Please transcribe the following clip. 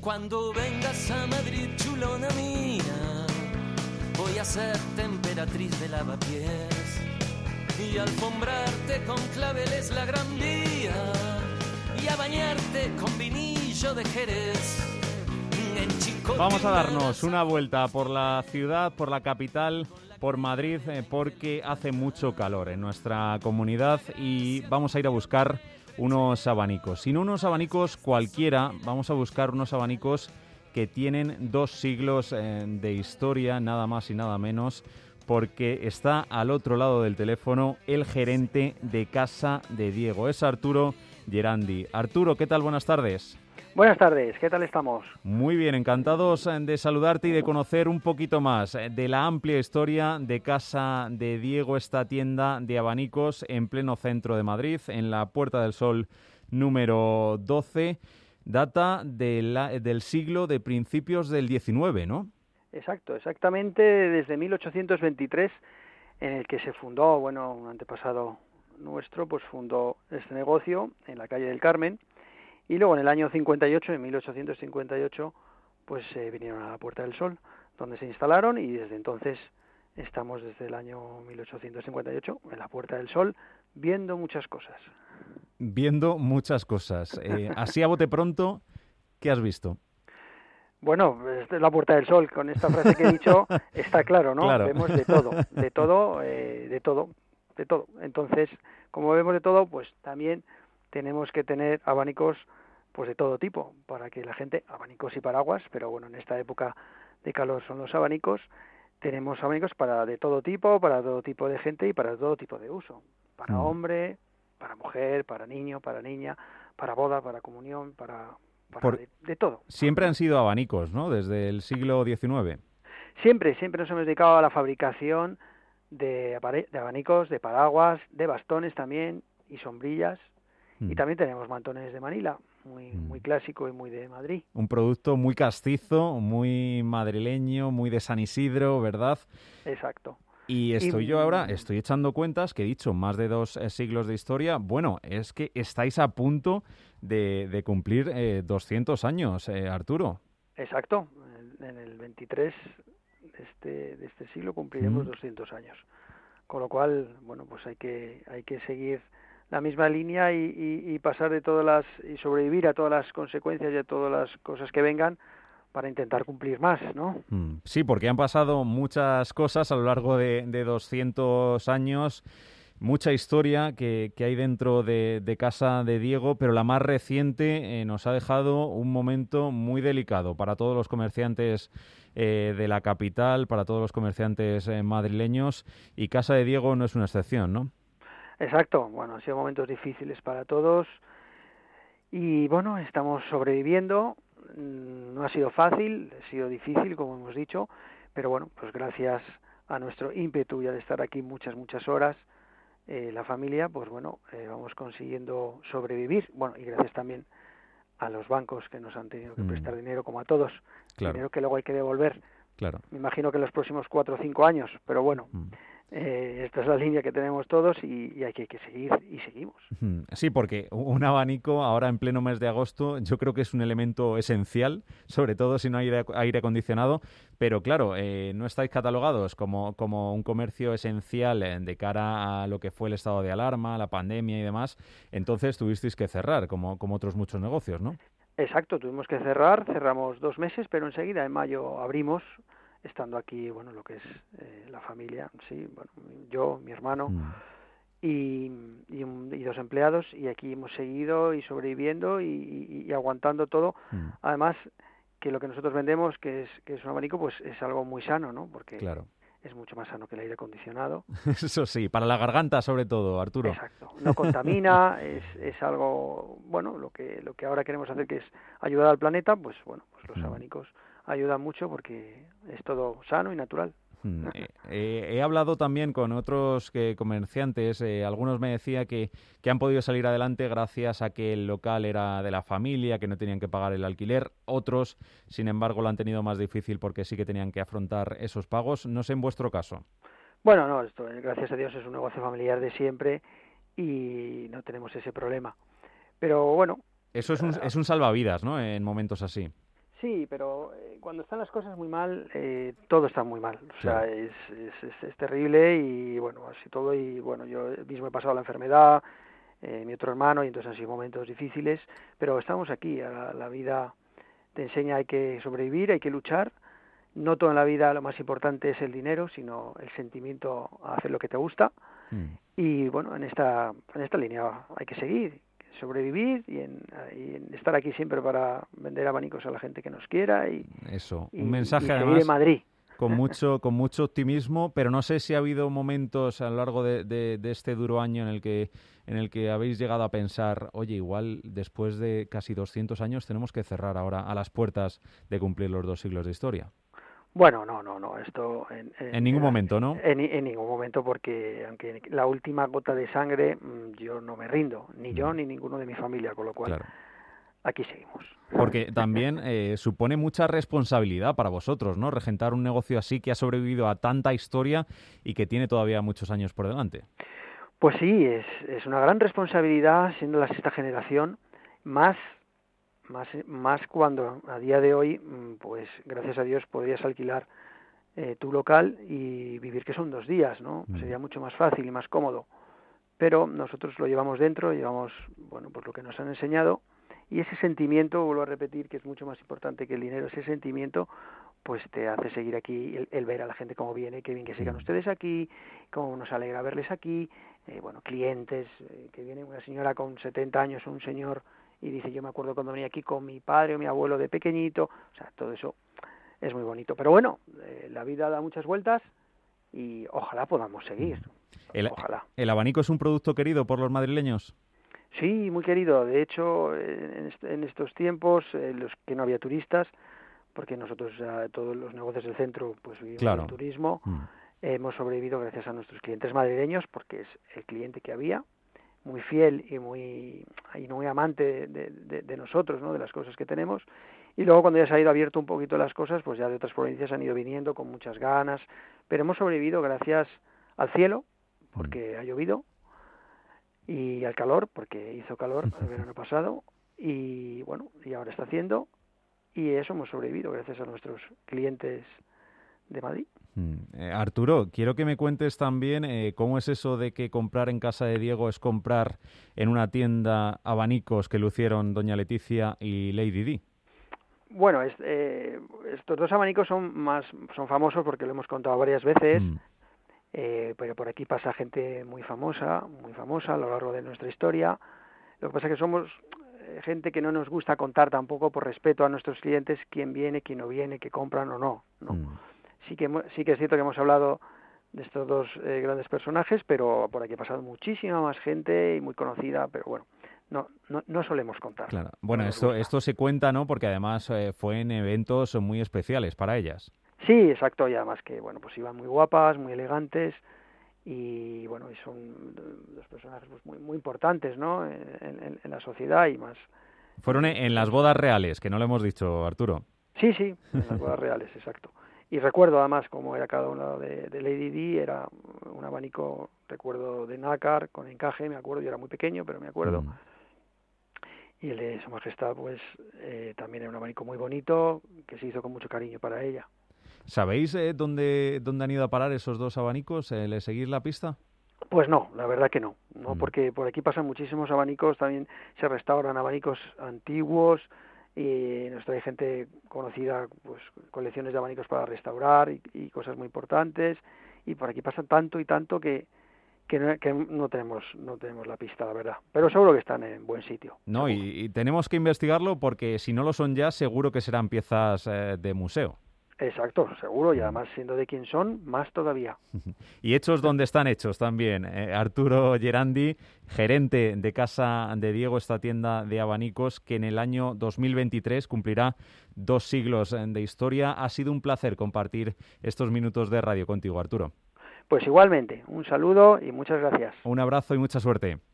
Cuando vengas a Madrid, chulona mía, voy a ser temperatriz de lavapiés y alfombrarte con claveles la Gran Vía y a bañarte con vinillo de Jerez. Vamos a darnos una vuelta por la ciudad, por la capital, por Madrid, porque hace mucho calor en nuestra comunidad y vamos a ir a buscar unos abanicos. Y no unos abanicos cualquiera, vamos a buscar unos abanicos que tienen 2 siglos de historia, nada más y nada menos, porque está al otro lado del teléfono el gerente de Casa de Diego. Es Arturo Gerandi. Arturo, ¿qué tal? Buenas tardes. Buenas tardes, ¿qué tal estamos? Muy bien, encantados de saludarte y de conocer un poquito más de la amplia historia de Casa de Diego, esta tienda de abanicos en pleno centro de Madrid, en la Puerta del Sol número 12. Data del siglo de principios del XIX, ¿no? Exactamente desde 1823, en el que se fundó, un antepasado nuestro, pues fundó este negocio en la calle del Carmen. Y luego en el año 58, en 1858, pues vinieron a la Puerta del Sol, donde se instalaron y desde entonces estamos desde el año 1858 en la Puerta del Sol viendo muchas cosas. Viendo muchas cosas. Así a bote pronto, ¿qué has visto? Bueno, esta es la Puerta del Sol, con esta frase que he dicho está claro, ¿no? Claro. Vemos de todo. Entonces, como vemos de todo, pues también tenemos que tener abanicos pues de todo tipo, para que la gente, abanicos y paraguas, pero bueno, en esta época de calor son los abanicos, tenemos abanicos de todo tipo de gente y para todo tipo de uso, para hombre, para mujer, para niño, para niña, para boda, para comunión, de todo. Siempre han sido abanicos, ¿no? Desde el siglo XIX. Siempre nos hemos dedicado a la fabricación de abanicos, de paraguas, de bastones también y sombrillas. Y también tenemos mantones de Manila, muy clásico y muy de Madrid. Un producto muy castizo, muy madrileño, muy de San Isidro, ¿verdad? Exacto. Yo ahora estoy echando cuentas que he dicho más de 2 siglos de historia. Bueno, es que estáis a punto de cumplir 200 años, Arturo. Exacto. En el 23 de este siglo cumpliremos 200 años. Con lo cual, pues hay que seguir la misma línea y pasar y sobrevivir a todas las consecuencias y a todas las cosas que vengan para intentar cumplir más, ¿no? Sí, porque han pasado muchas cosas a lo largo de 200 años, mucha historia que hay dentro de Casa de Diego, pero la más reciente nos ha dejado un momento muy delicado para todos los comerciantes de la capital, para todos los comerciantes madrileños, y Casa de Diego no es una excepción, ¿no? Exacto, han sido momentos difíciles para todos y estamos sobreviviendo. No ha sido fácil, ha sido difícil, como hemos dicho, pero pues gracias a nuestro ímpetu y al estar aquí muchas horas, la familia, vamos consiguiendo sobrevivir, y gracias también a los bancos que nos han tenido que prestar dinero, como a todos, claro. Dinero que luego hay que devolver. Claro. Me imagino que en los próximos 4 o 5 años, pero esta es la línea que tenemos todos y hay que seguir y seguimos. Sí, porque un abanico ahora en pleno mes de agosto yo creo que es un elemento esencial, sobre todo si no hay aire acondicionado, pero claro, no estáis catalogados como un comercio esencial de cara a lo que fue el estado de alarma, la pandemia y demás, entonces tuvisteis que cerrar como otros muchos negocios, ¿no? Exacto, tuvimos que cerramos 2 meses, pero enseguida en mayo abrimos, estando aquí, lo que es la familia, sí, yo, mi hermano y 2 empleados, y aquí hemos seguido y sobreviviendo y aguantando todo. Además, que lo que nosotros vendemos, que es un abanico, pues es algo muy sano, ¿no? Porque claro, es mucho más sano que el aire acondicionado. Eso sí, para la garganta sobre todo, Arturo. Exacto, no contamina, es algo, lo que ahora queremos hacer, que es ayudar al planeta, pues los abanicos ayudan mucho porque es todo sano y natural. He hablado también con otros comerciantes, algunos me decían que han podido salir adelante gracias a que el local era de la familia, que no tenían que pagar el alquiler. Otros, sin embargo, lo han tenido más difícil porque sí que tenían que afrontar esos pagos. No sé en vuestro caso. Bueno, no, esto gracias a Dios es un negocio familiar de siempre y no tenemos ese problema. Pero bueno... Eso es un salvavidas, ¿no?, en momentos así. Sí, pero cuando están las cosas muy mal, todo está muy mal. O sea, Claro. es terrible y bueno, así todo. Y bueno, yo mismo he pasado la enfermedad, mi otro hermano, y entonces han sido momentos difíciles, pero estamos aquí. La vida te enseña, hay que sobrevivir, hay que luchar. No todo en la vida lo más importante es el dinero, sino el sentimiento a hacer lo que te gusta. Y bueno, en esta línea hay que seguir, sobrevivir y en estar aquí siempre para vender abanicos a la gente que nos quiera Eso, un y mensaje seguir en además Madrid. con mucho optimismo, pero no sé si ha habido momentos a lo largo de este duro año en el que habéis llegado a pensar, oye, igual después de casi 200 años tenemos que cerrar ahora a las puertas de cumplir los 2 siglos de historia. Bueno, no, esto En ningún momento, ¿no? en ningún momento, porque aunque la última gota de sangre, yo no me rindo, ni yo ni ninguno de mi familia, con lo cual Claro. aquí seguimos. Porque también supone mucha responsabilidad para vosotros, ¿no? Regentar un negocio así que ha sobrevivido a tanta historia y que tiene todavía muchos años por delante. Pues sí, es una gran responsabilidad, siendo la sexta generación, más cuando a día de hoy, pues gracias a Dios podrías alquilar tu local y vivir, que son 2 días, ¿no? Sería mucho más fácil y más cómodo. Pero nosotros lo llevamos dentro, llevamos, bueno, pues lo que nos han enseñado, y ese sentimiento, vuelvo a repetir, que es mucho más importante que el dinero, ese sentimiento pues te hace seguir aquí, el ver a la gente cómo viene, qué bien que sigan ustedes aquí, cómo nos alegra verles aquí, bueno, clientes, que viene una señora con 70 años o un señor y dice, yo me acuerdo cuando venía aquí con mi padre o mi abuelo de pequeñito, o sea, todo eso es muy bonito. Pero bueno, la vida da muchas vueltas y ojalá podamos seguir, ojalá. ¿El abanico es un producto querido por los madrileños? Sí, muy querido. De hecho, en estos tiempos, los que no había turistas, porque nosotros todos los negocios del centro pues vivimos del turismo, hemos sobrevivido gracias a nuestros clientes madrileños, porque es el cliente que había, muy fiel y muy amante de nosotros, ¿no? De las cosas que tenemos. Y luego cuando ya se ha ido abierto un poquito las cosas, pues ya de otras provincias han ido viniendo con muchas ganas, pero hemos sobrevivido gracias al cielo, porque ha llovido, y al calor, porque hizo calor el verano pasado, y bueno, y ahora está haciendo, y eso hemos sobrevivido gracias a nuestros clientes de Madrid. Arturo, quiero que me cuentes también cómo es eso de que comprar en casa de Diego es comprar en una tienda abanicos que lucieron doña Leticia y Lady Di. Bueno, estos 2 abanicos son famosos porque lo hemos contado varias veces, pero por aquí pasa gente muy famosa a lo largo de nuestra historia. Lo que pasa es que somos gente que no nos gusta contar tampoco, por respeto a nuestros clientes, quién viene, quién no viene, qué compran o no. Sí que es cierto que hemos hablado de estos 2 grandes personajes, pero por aquí ha pasado muchísima más gente y muy conocida, pero bueno, no solemos contar. Claro. Bueno, esto se cuenta, ¿no? Porque además fue en eventos muy especiales para ellas. Sí, exacto, y además que, bueno, pues iban muy guapas, muy elegantes, y bueno, y son 2 personajes pues muy importantes, ¿no? En la sociedad y más. Fueron en las bodas reales, que no lo hemos dicho, Arturo. Sí, en las bodas reales, exacto. Y recuerdo además cómo era cada uno de Lady Di, era un abanico, recuerdo, de nácar, con encaje, me acuerdo, yo era muy pequeño, pero me acuerdo. Y el de Su Majestad, pues también era un abanico muy bonito, que se hizo con mucho cariño para ella. ¿Sabéis dónde han ido a parar esos 2 abanicos? ¿Le seguís la pista? Pues no, la verdad que no, porque por aquí pasan muchísimos abanicos, también se restauran abanicos antiguos, y nos trae gente conocida, pues colecciones de abanicos para restaurar y cosas muy importantes, y por aquí pasa tanto y tanto que no tenemos la pista, la verdad, pero seguro que están en buen sitio. No, y tenemos que investigarlo porque si no lo son ya, seguro que serán piezas de museo. Exacto, seguro, y además siendo de quién son, más todavía. Y hechos donde están hechos también. Arturo Gerandi, gerente de Casa de Diego, esta tienda de abanicos que en el año 2023 cumplirá 2 siglos de historia. Ha sido un placer compartir estos minutos de radio contigo, Arturo. Pues igualmente, un saludo y muchas gracias. Un abrazo y mucha suerte.